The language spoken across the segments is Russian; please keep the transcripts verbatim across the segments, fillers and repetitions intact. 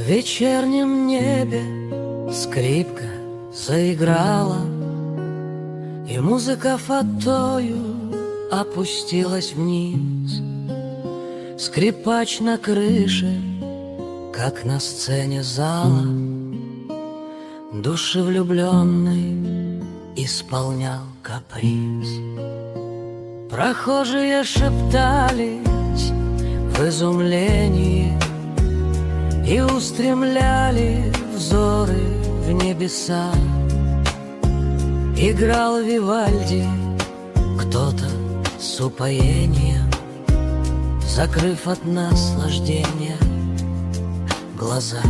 вечернем небе скрипка заиграла, и музыка фатою опустилась вниз. Скрипач на крыше, как на сцене зала, душевлюбленный исполнял каприз. Прохожие шептались в изумлении и устремляли взоры в небеса. Играл Вивальди кто-то с упоением, закрыв от наслаждения глаза.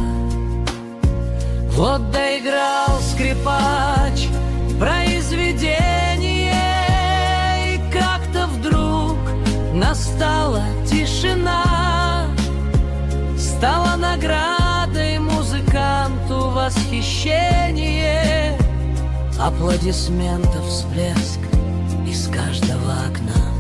Вот доиграл скрипач произведение, и как-то вдруг настала тишина. Стала наградой музыканту восхищение, аплодисментов всплеск из каждого окна.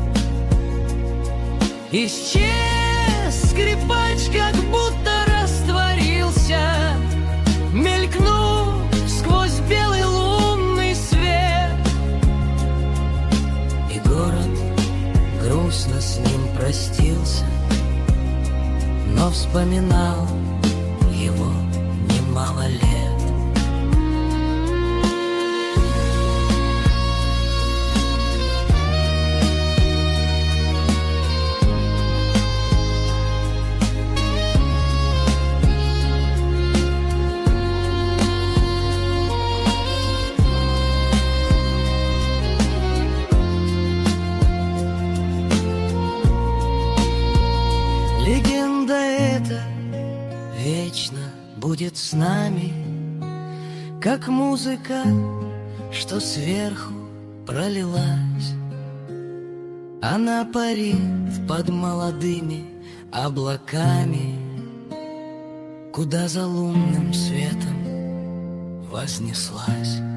Исчез скрипач, как будто растворился, мелькнув сквозь белый лунный свет. И город грустно с ним простился, но вспоминал его немало лет. Легенда эта вечно будет с нами, как музыка, что сверху пролилась. Она парит под молодыми облаками, куда за лунным светом вознеслась.